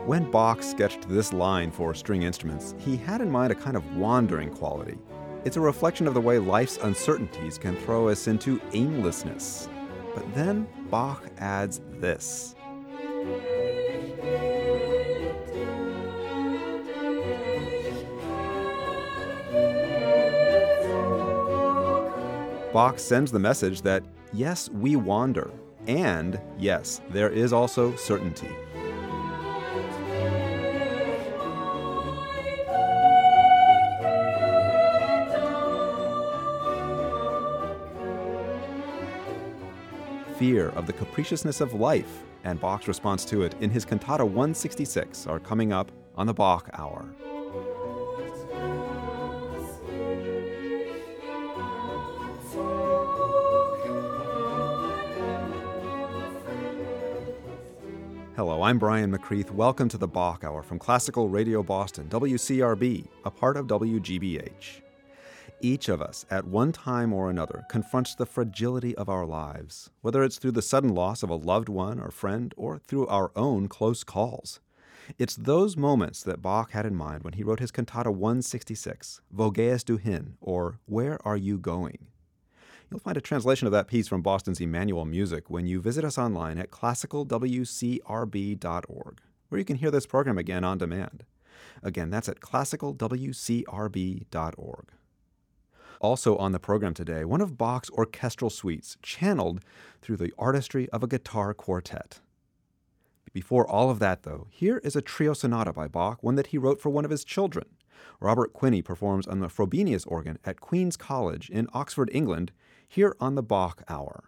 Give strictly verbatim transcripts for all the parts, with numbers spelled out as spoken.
When Bach sketched this line for string instruments, he had in mind a kind of wandering quality. It's a reflection of the way life's uncertainties can throw us into aimlessness. But then Bach adds this. Bach sends the message that, yes, we wander, and yes, there is also certainty. Fear of the capriciousness of life and Bach's response to it in his Cantata one sixty-six are coming up on the Bach Hour. Hello, I'm Brian McCreath. Welcome to the Bach Hour from Classical Radio Boston, W C R B, a part of W G B H. Each of us, at one time or another, confronts the fragility of our lives, whether it's through the sudden loss of a loved one or friend or through our own close calls. It's those moments that Bach had in mind when he wrote his Cantata one sixty-six, Wo gehst du hin, or Where Are You Going? You'll find a translation of that piece from Boston's Emmanuel Music when you visit us online at classical w c r b dot org, where you can hear this program again on demand. Again, that's at classical w c r b dot org. Also on the program today, one of Bach's orchestral suites, channeled through the artistry of a guitar quartet. Before all of that, though, here is a trio sonata by Bach, one that he wrote for one of his children. Robert Quinney performs on the Frobenius organ at Queen's College in Oxford, England, here on the Bach Hour.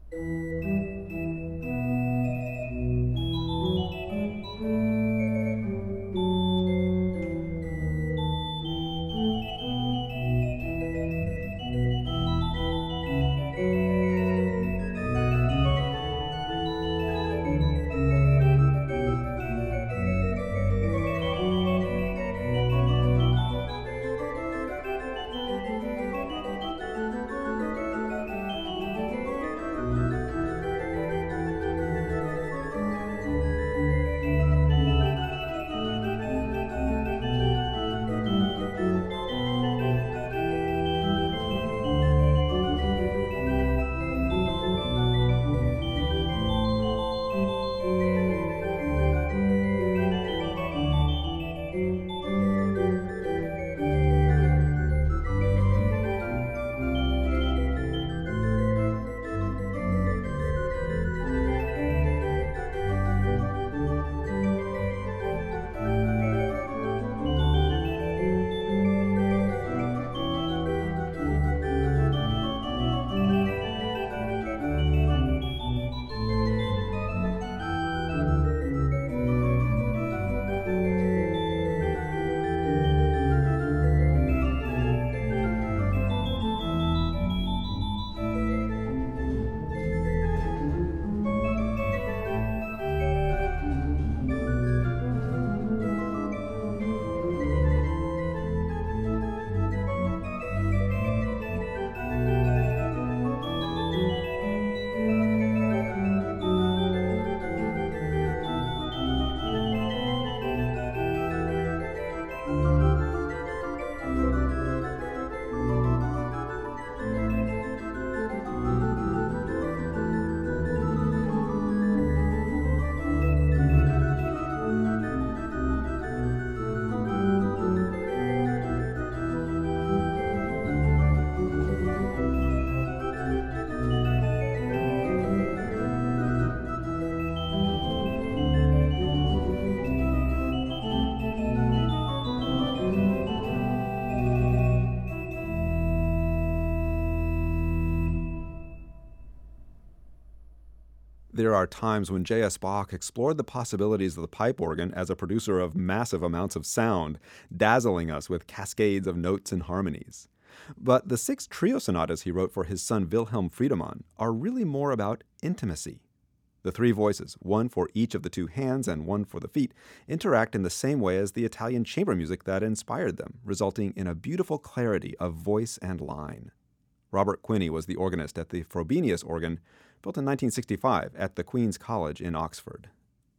There are times when J S. Bach explored the possibilities of the pipe organ as a producer of massive amounts of sound, dazzling us with cascades of notes and harmonies. But the six trio sonatas he wrote for his son Wilhelm Friedemann are really more about intimacy. The three voices, one for each of the two hands and one for the feet, interact in the same way as the Italian chamber music that inspired them, resulting in a beautiful clarity of voice and line. Robert Quinney was the organist at the Frobenius organ, built in nineteen sixty-five at the Queen's College in Oxford.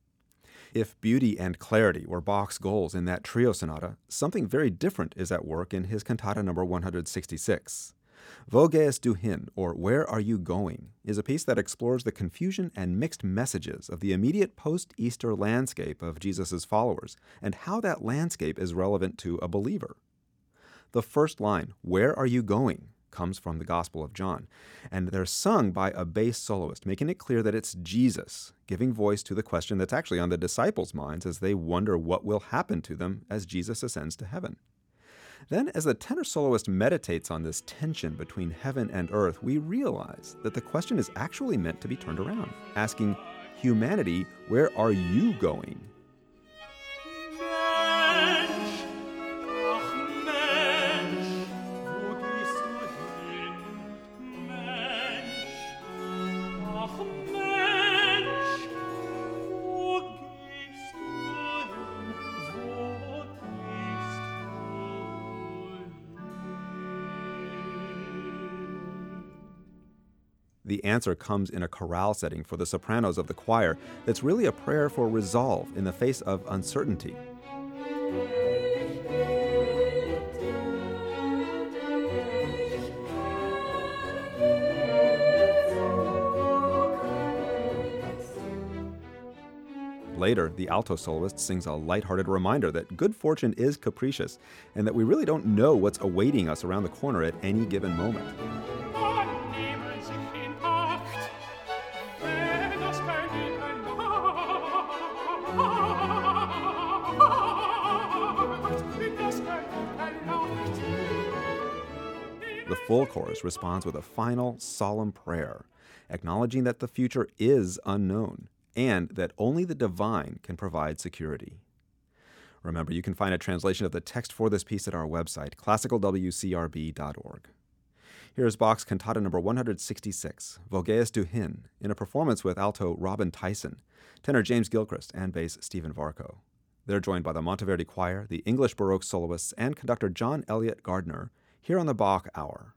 If beauty and clarity were Bach's goals in that trio sonata, something very different is at work in his cantata number one hundred sixty-six. Wo gehst du hin, or Where Are You Going, is a piece that explores the confusion and mixed messages of the immediate post-Easter landscape of Jesus' followers, and how that landscape is relevant to a believer. The first line, Where Are You Going, comes from the Gospel of John, and they're sung by a bass soloist, making it clear that it's Jesus, giving voice to the question that's actually on the disciples' minds as they wonder what will happen to them as Jesus ascends to heaven. Then, as the tenor soloist meditates on this tension between heaven and earth, we realize that the question is actually meant to be turned around, asking, humanity, where are you going? The answer comes in a chorale setting for the sopranos of the choir that's really a prayer for resolve in the face of uncertainty. Later, the alto soloist sings a lighthearted reminder that good fortune is capricious and that we really don't know what's awaiting us around the corner at any given moment. The full chorus responds with a final, solemn prayer, acknowledging that the future is unknown and that only the divine can provide security. Remember, you can find a translation of the text for this piece at our website, classical w c r b dot org. Here is Bach's Cantata number one hundred sixty-six, Vogeas du hin, in a performance with alto Robin Tyson, tenor James Gilchrist, and bass Stephen Varco. They're joined by the Monteverdi Choir, the English Baroque soloists, and conductor John Elliott Gardner here on the Bach Hour.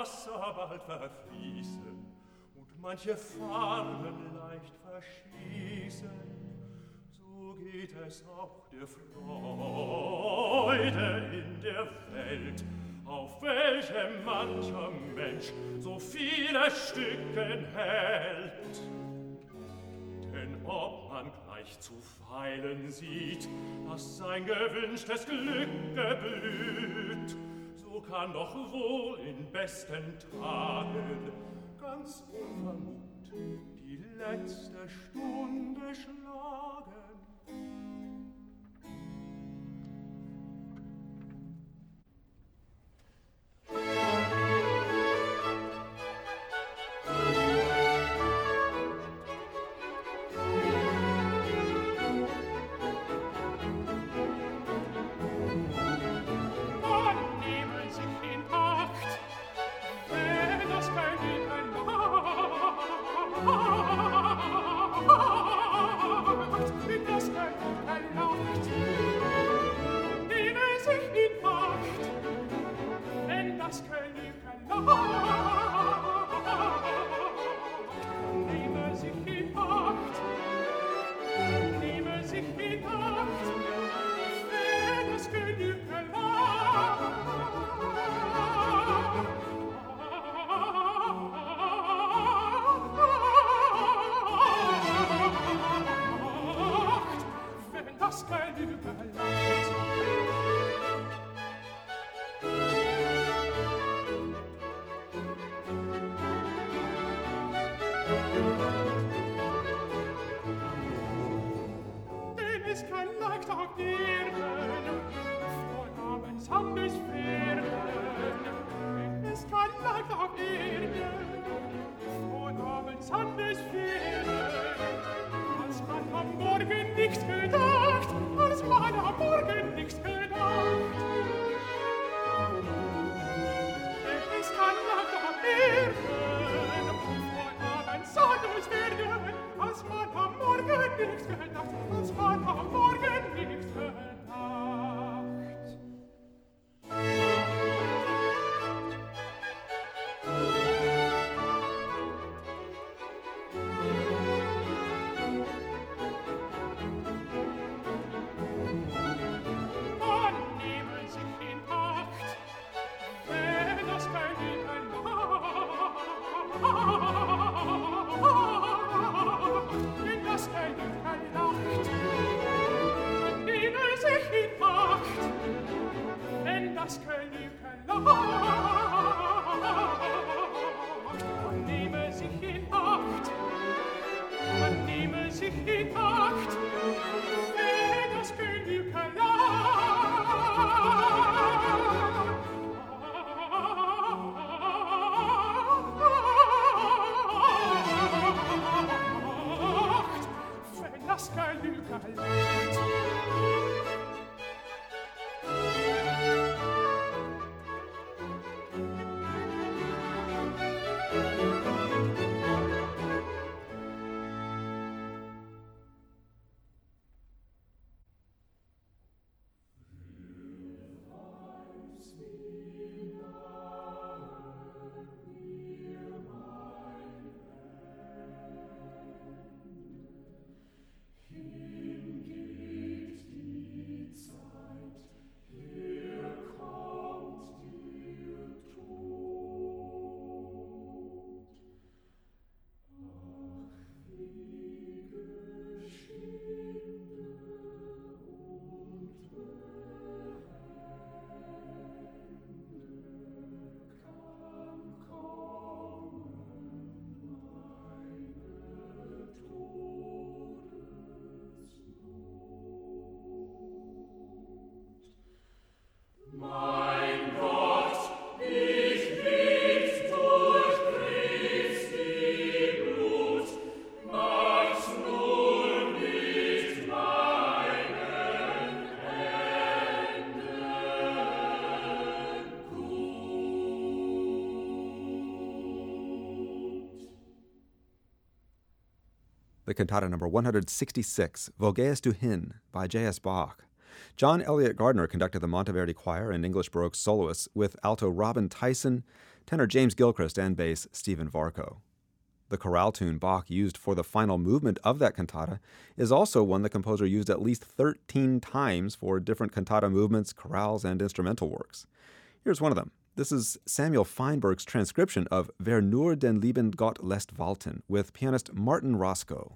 Wasser bald verfließen und manche Farben leicht verschießen, so geht es auch der Freude in der Welt, auf welchem mancher Mensch so viele Stücken hält. Denn ob man gleich zuweilen sieht, dass sein gewünschtes Glück geblüht, so kann doch wohl in besten Tagen ganz unvermutet die letzte Stunde schlagen. The cantata number one hundred sixty-six, Voges du Hin, by J S Bach. John Elliott Gardner conducted the Monteverdi Choir and English Baroque soloists with alto Robin Tyson, tenor James Gilchrist, and bass Stephen Varco. The chorale tune Bach used for the final movement of that cantata is also one the composer used at least thirteen times for different cantata movements, chorales, and instrumental works. Here's one of them. This is Samuel Feinberg's transcription of Wer nur den lieben Gott lässt walten with pianist Martin Roscoe.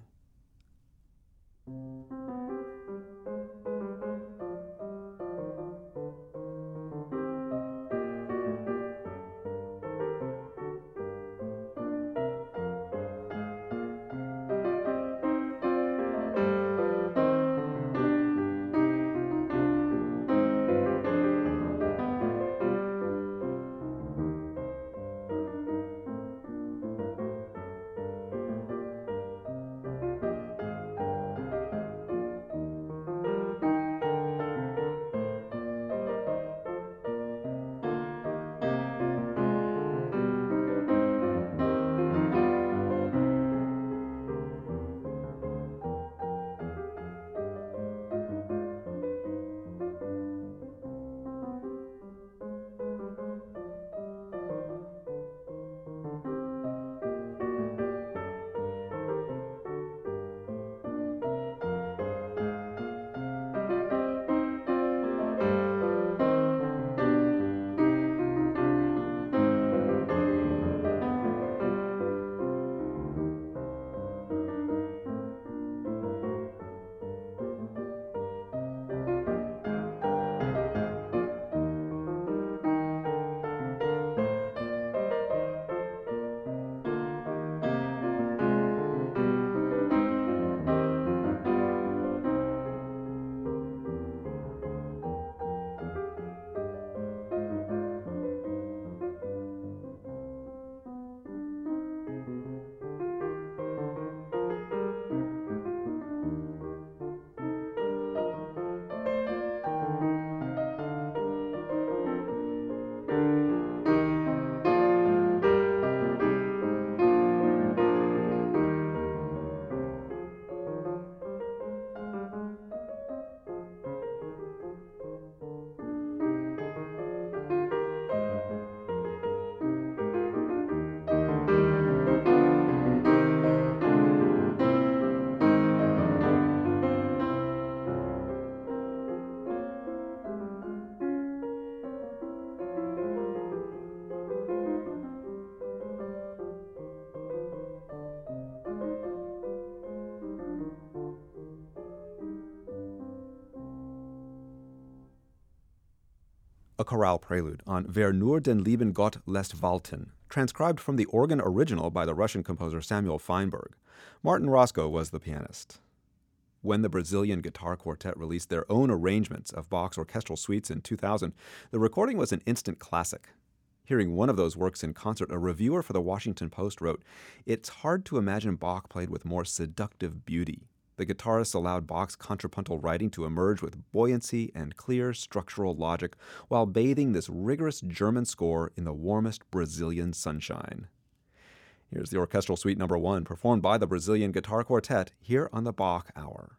A chorale prelude on Wer nur den lieben Gott lässt walten, transcribed from the organ original by the Russian composer Samuel Feinberg. Martin Roscoe was the pianist. When the Brazilian Guitar Quartet released their own arrangements of Bach's orchestral suites in two thousand, the recording was an instant classic. Hearing one of those works in concert, a reviewer for the Washington Post wrote, "It's hard to imagine Bach played with more seductive beauty. The guitarists allowed Bach's contrapuntal writing to emerge with buoyancy and clear structural logic while bathing this rigorous German score in the warmest Brazilian sunshine." Here's the orchestral suite number one, performed by the Brazilian Guitar Quartet here on the Bach Hour.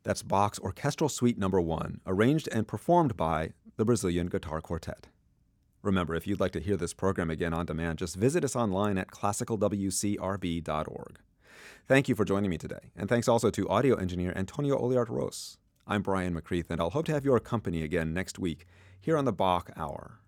That's Bach's Orchestral Suite Number One, arranged and performed by the Brazilian Guitar Quartet. Remember, if you'd like to hear this program again on demand, just visit us online at classical w c r b dot org. Thank you for joining me today, and thanks also to audio engineer Antonio Oliart-Ros. I'm Brian McCreath, and I'll hope to have your company again next week here on the Bach Hour.